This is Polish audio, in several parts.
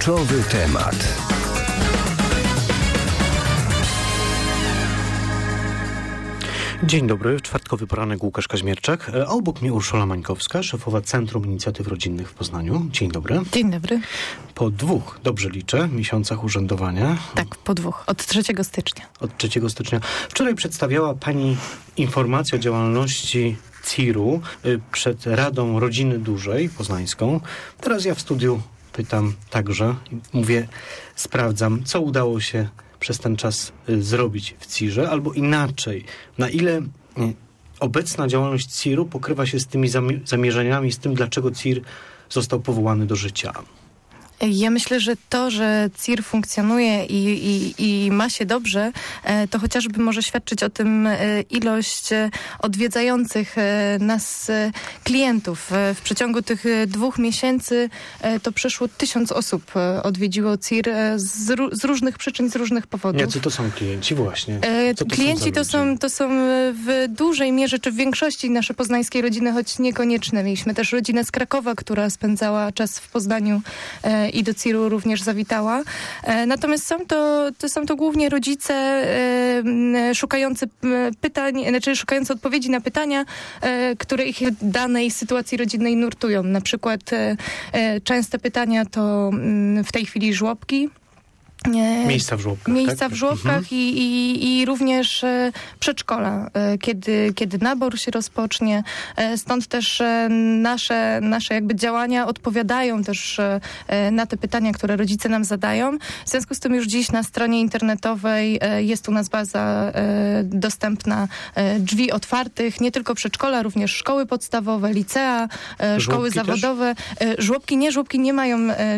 Kluczowy temat. Dzień dobry, czwartkowy poranek, Łukasz Kaźmierczak, a obok mnie Urszula Mańkowska, szefowa Centrum Inicjatyw Rodzinnych w Poznaniu. Dzień dobry. Dzień dobry. Po 2, dobrze liczę, miesiącach urzędowania. Tak, po 2, od 3 stycznia. Od 3 stycznia. Wczoraj przedstawiała Pani informację o działalności CIR-u przed Radą Rodziny Dużej Poznańską. Teraz ja w studiu pytam także, mówię, sprawdzam, co udało się przez ten czas zrobić w CIR-ze, albo inaczej, na ile obecna działalność CIR-u pokrywa się z tymi zamierzeniami, z tym, dlaczego CIR został powołany do życia. Ja myślę, że to, że CIR funkcjonuje i ma się dobrze, to chociażby może świadczyć o tym ilość odwiedzających nas klientów. W przeciągu tych 2 miesięcy to przeszło 1000 osób odwiedziło CIR z różnych przyczyn, z różnych powodów. Jacy to są klienci właśnie? Klienci to są w dużej mierze, czy w większości nasze poznańskie rodziny, choć niekoniecznie. Mieliśmy też rodzinę z Krakowa, która spędzała czas w Poznaniu i do CIR-u również zawitała. Natomiast są to głównie rodzice szukający pytań, znaczy szukający odpowiedzi na pytania, które ich w danej sytuacji rodzinnej nurtują. Na przykład częste pytania to w tej chwili żłobki. Miejsca w żłobkach. Miejsca w żłobkach i również przedszkola, kiedy nabór się rozpocznie. Stąd też nasze jakby działania odpowiadają też na te pytania, które rodzice nam zadają. W związku z tym już dziś na stronie internetowej jest u nas baza dostępna drzwi otwartych, nie tylko przedszkola, również szkoły podstawowe, licea, szkoły zawodowe. Żłobki nie mają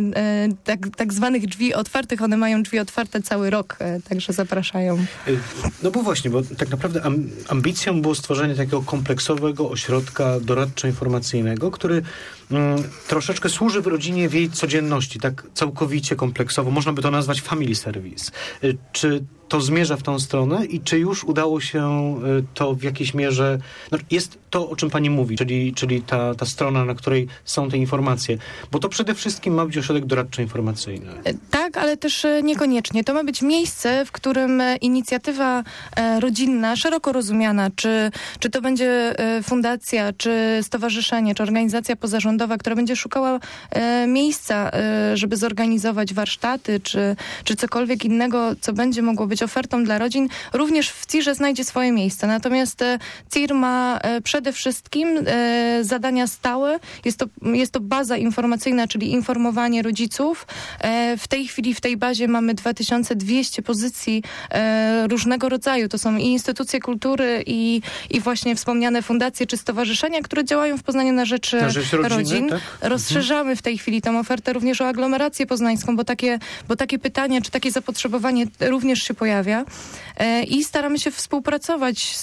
tak zwanych drzwi otwartych, one mają drzwi otwarte cały rok, także zapraszają. No bo właśnie, bo tak naprawdę ambicją było stworzenie takiego kompleksowego ośrodka doradczo-informacyjnego, który troszeczkę służy w rodzinie w jej codzienności, tak całkowicie kompleksowo. Można by to nazwać family service. Czy to zmierza w tą stronę i czy już udało się to w jakiejś mierze... No jest to, o czym pani mówi, czyli ta strona, na której są te informacje. Bo to przede wszystkim ma być ośrodek doradczo-informacyjny. Tak, ale też niekoniecznie. To ma być miejsce, w którym inicjatywa rodzinna, szeroko rozumiana, czy to będzie fundacja, czy stowarzyszenie, czy organizacja pozarządowa, która będzie szukała miejsca, żeby zorganizować warsztaty, czy cokolwiek innego, co będzie mogło być ofertą dla rodzin, również w CIR-ze znajdzie swoje miejsce. Natomiast CIR ma przede wszystkim zadania stałe. Jest to baza informacyjna, czyli informowanie rodziców. W tej chwili w tej bazie mamy 2200 pozycji różnego rodzaju. To są i instytucje kultury, i właśnie wspomniane fundacje czy stowarzyszenia, które działają w Poznaniu na rzecz rodzin. Tak? Rozszerzamy w tej chwili tę ofertę również o aglomerację poznańską, bo takie pytania czy takie zapotrzebowanie również się pojawia. I staramy się współpracować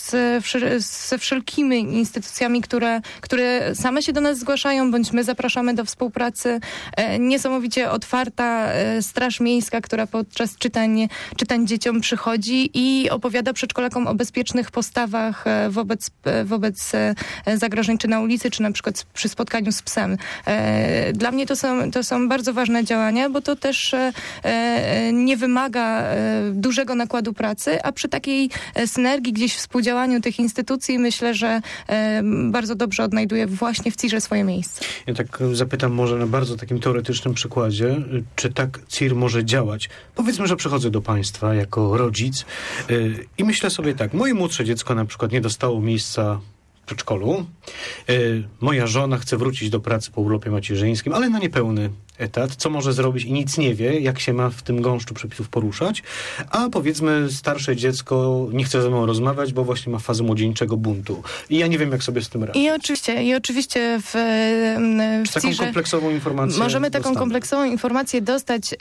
ze wszelkimi instytucjami, które same się do nas zgłaszają, bądź my zapraszamy do współpracy. Niesamowicie otwarta Straż Miejska, która podczas czytań dzieciom przychodzi i opowiada przedszkolakom o bezpiecznych postawach wobec zagrożeń, czy na ulicy, czy na przykład przy spotkaniu z psem. Dla mnie to są bardzo ważne działania, bo to też nie wymaga dużego nakładu pracy, a przy takiej synergii, gdzieś współdziałaniu tych instytucji, myślę, że bardzo dobrze odnajduje właśnie w CIR-ze swoje miejsce. Ja tak zapytam może na bardzo takim teoretycznym przykładzie, czy tak CIR może działać? Powiedzmy, że przychodzę do państwa jako rodzic i myślę sobie tak, moje młodsze dziecko na przykład nie dostało miejsca w przedszkolu, moja żona chce wrócić do pracy po urlopie macierzyńskim, ale na niepełny etat, co może zrobić i nic nie wie, jak się ma w tym gąszczu przepisów poruszać, a powiedzmy starsze dziecko nie chce ze mną rozmawiać, bo właśnie ma fazę młodzieńczego buntu. I ja nie wiem, jak sobie z tym radzić. I oczywiście w taką kompleksową informację możemy taką kompleksową informację dostać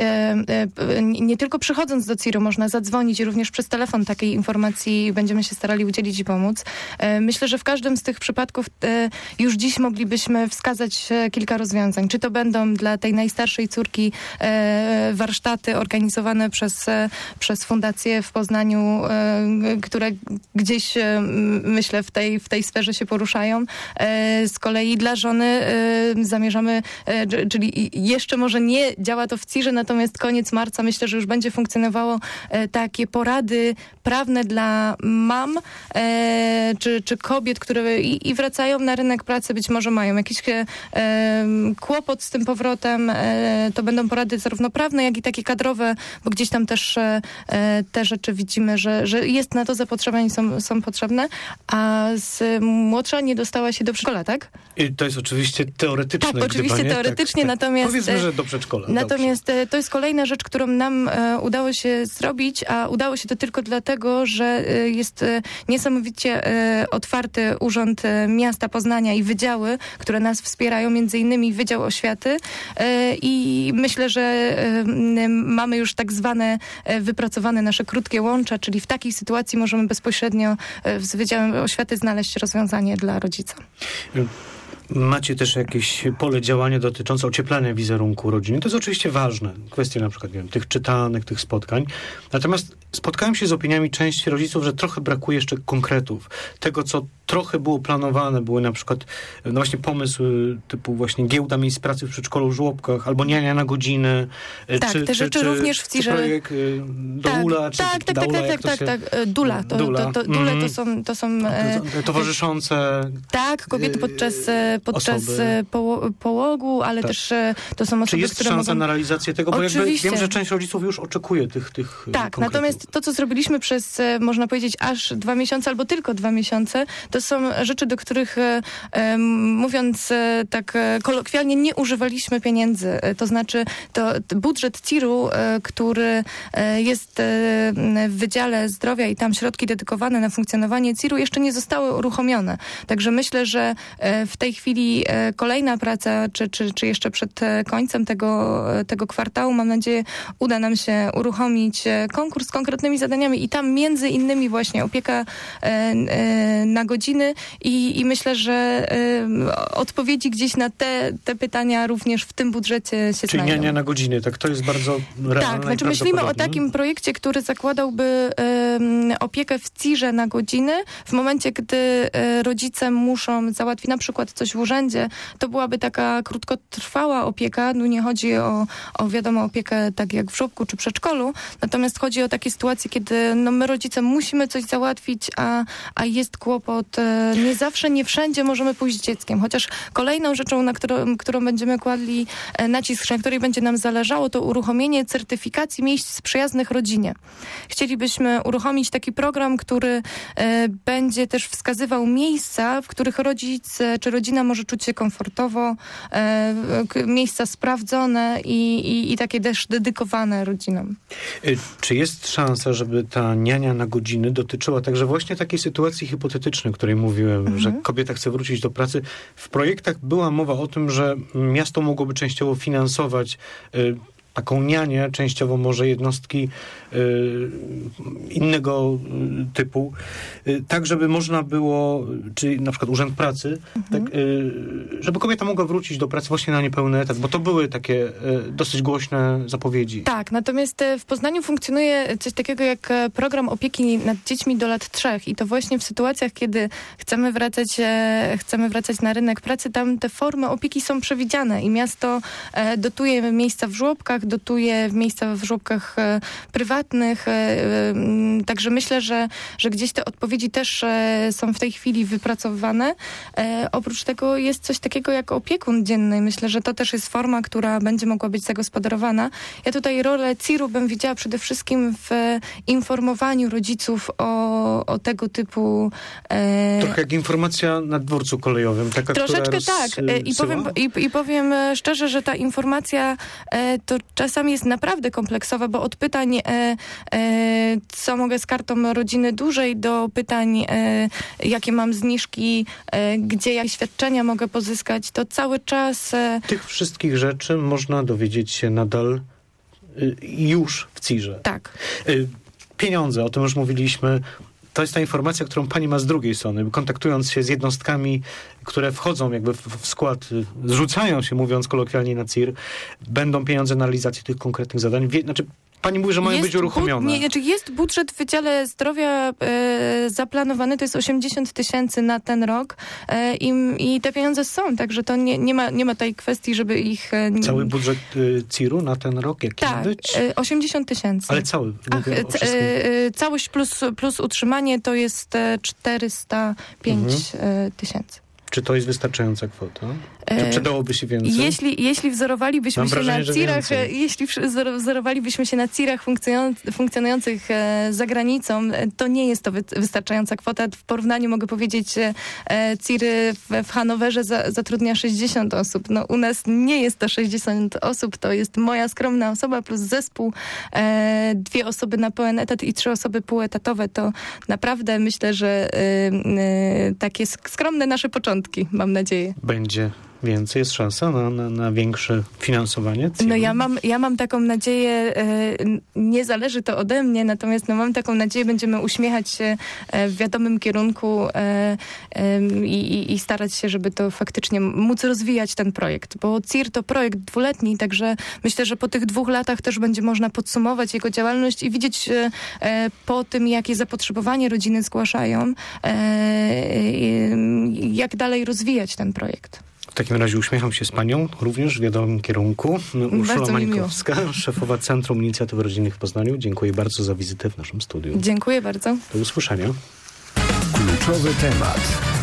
nie tylko przychodząc do CIR-u, można zadzwonić i również przez telefon takiej informacji będziemy się starali udzielić i pomóc. Myślę, że w każdym z tych przypadków już dziś moglibyśmy wskazać kilka rozwiązań. Czy to będą dla tej najstarszej córki warsztaty organizowane przez fundację w Poznaniu, które gdzieś, myślę, w tej sferze się poruszają. Z kolei dla żony zamierzamy, czyli jeszcze może nie działa to w CIR-ze, natomiast koniec marca myślę, że już będzie funkcjonowało takie porady prawne dla mam, czy kobiet, które i wracają na rynek pracy, być może mają jakiś kłopot z tym powrotem. To będą porady zarówno prawne, jak i takie kadrowe, bo gdzieś tam też te rzeczy widzimy, że jest na to zapotrzebowanie i są potrzebne. A młodsza nie dostała się do przedszkola, tak? I to jest oczywiście teoretyczne. Tak, oczywiście teoretycznie, tak. Natomiast... Powiedzmy, że do przedszkola. Natomiast to jest kolejna rzecz, którą nam udało się zrobić, a udało się to tylko dlatego, że jest niesamowicie otwarty Urząd Miasta Poznania i wydziały, które nas wspierają, między innymi Wydział Oświaty i myślę, że mamy już tak zwane wypracowane nasze krótkie łącza, czyli w takiej sytuacji możemy bezpośrednio z Wydziałem Oświaty znaleźć rozwiązanie dla rodzica. Macie też jakieś pole działania dotyczące ocieplania wizerunku rodziny. To jest oczywiście ważne. Kwestie na przykład, nie wiem, tych czytanek, tych spotkań. Natomiast spotkałem się z opiniami części rodziców, że trochę brakuje jeszcze konkretów. Tego, co trochę było planowane, były na przykład no właśnie pomysł typu właśnie giełda miejsc pracy w przedszkolu, w żłobkach, albo niania na godziny. Tak, te rzeczy również w CIR-ze. Projekt Doula, tak. Dule to są towarzyszące kobiety podczas połogu, ale też to są osoby, Czy jest które szansa mogą... na realizację tego? Bo Oczywiście. jakby wiem, że część rodziców już oczekuje tych Tak, konkretów. natomiast to, co zrobiliśmy przez, można powiedzieć, aż 2 miesiące, albo tylko 2 miesiące, to są rzeczy, do których, mówiąc tak kolokwialnie, nie używaliśmy pieniędzy. To znaczy, to budżet CIR-u, który jest w Wydziale Zdrowia i tam środki dedykowane na funkcjonowanie CIR-u jeszcze nie zostały uruchomione. Także myślę, że w tej chwili kolejna praca, czy jeszcze przed końcem tego kwartału, mam nadzieję, uda nam się uruchomić konkurs z konkretnymi zadaniami i tam między innymi właśnie opieka na godziny i myślę, że odpowiedzi gdzieś na te pytania również w tym budżecie się znajdą. Czyli niania na godziny, tak? To jest bardzo realne. Tak, znaczy myślimy o takim projekcie, który zakładałby opiekę w CIR-ze na godziny. W momencie, gdy rodzice muszą załatwić na przykład coś w urzędzie, to byłaby taka krótkotrwała opieka. No nie chodzi o wiadomo, opiekę tak jak w żłobku czy przedszkolu, natomiast chodzi o takie sytuacje, kiedy my rodzice musimy coś załatwić, a jest kłopot. Nie zawsze, nie wszędzie możemy pójść z dzieckiem. Chociaż kolejną rzeczą, na którą będziemy kładli nacisk, na której będzie nam zależało, to uruchomienie certyfikacji miejsc przyjaznych rodzinie. Chcielibyśmy uruchomić taki program, który będzie też wskazywał miejsca, w których rodzic czy rodzina może czuć się komfortowo, miejsca sprawdzone i takie też dedykowane rodzinom. Czy jest szansa, żeby ta niania na godziny dotyczyła także właśnie takiej sytuacji hipotetycznej, o której mówiłem, że kobieta chce wrócić do pracy? W projektach była mowa o tym, że miasto mogłoby częściowo finansować taką nianię, częściowo może jednostki innego typu, tak żeby można było, czy na przykład Urząd Pracy, tak, żeby kobieta mogła wrócić do pracy właśnie na niepełny etat, bo to były takie dosyć głośne zapowiedzi. Tak, natomiast w Poznaniu funkcjonuje coś takiego jak program opieki nad dziećmi do lat 3 i to właśnie w sytuacjach, kiedy chcemy wracać na rynek pracy, tam te formy opieki są przewidziane i miasto dotuje miejsca w żłobkach, dotuje miejsca w żłobkach prywatnych, także myślę, że gdzieś te odpowiedzi też są w tej chwili wypracowywane. Oprócz tego jest coś takiego jak opiekun dzienny. Myślę, że to też jest forma, która będzie mogła być zagospodarowana. Ja tutaj rolę CIR-u bym widziała przede wszystkim w informowaniu rodziców o tego typu... Trochę jak informacja na dworcu kolejowym. Taka, troszeczkę tak. I powiem szczerze, że ta informacja to czasami jest naprawdę kompleksowa, bo od pytań co mogę z kartą rodziny dłużej do pytań jakie mam zniżki, gdzie jakie świadczenia mogę pozyskać, to cały czas... Tych wszystkich rzeczy można dowiedzieć się nadal już w CIR-ze. Tak. Pieniądze, o tym już mówiliśmy. to jest ta informacja, którą pani ma z drugiej strony, kontaktując się z jednostkami, które wchodzą jakby w skład, zrzucają się, mówiąc kolokwialnie, na CIR, będą pieniądze na realizację tych konkretnych zadań. Znaczy, pani mówi, że mają być uruchomione. Jest budżet w Wydziale Zdrowia zaplanowany, to jest 80 000 na ten rok i te pieniądze są, także to nie ma tej kwestii, żeby ich... Cały budżet CIR-u na ten rok jaki ma być? 80 000. Ale cały? Całość plus utrzymanie to jest 405 000. Czy to jest wystająca kwota? Czy przydałoby się więcej? Jeśli wzorowalibyśmy się na CIR-ach, wzorowalibyśmy się na CIR-ach funkcjonujących za granicą, to nie jest to wystarczająca kwota. W porównaniu mogę powiedzieć, CIR w Hanowerze zatrudnia 60 osób. No, u nas nie jest to 60 osób, to jest moja skromna osoba plus zespół, 2 osoby na pełen etat i 3 osoby półetatowe. To naprawdę myślę, że takie skromne nasze początki, mam nadzieję. Będzie więcej, jest szansa na większe finansowanie CIR-u? No ja mam taką nadzieję, nie zależy to ode mnie, natomiast mam taką nadzieję, będziemy uśmiechać się w wiadomym kierunku i starać się, żeby to faktycznie móc rozwijać ten projekt, bo CIR to projekt 2-letni, także myślę, że po tych 2 latach też będzie można podsumować jego działalność i widzieć po tym, jakie zapotrzebowanie rodziny zgłaszają, jak dalej rozwijać ten projekt. W takim razie uśmiecham się z panią, również w wiadomym kierunku. Urszula Mańkowska, szefowa Centrum Inicjatyw Rodzinnych w Poznaniu. Dziękuję bardzo za wizytę w naszym studiu. Dziękuję bardzo. Do usłyszenia. Kluczowy temat.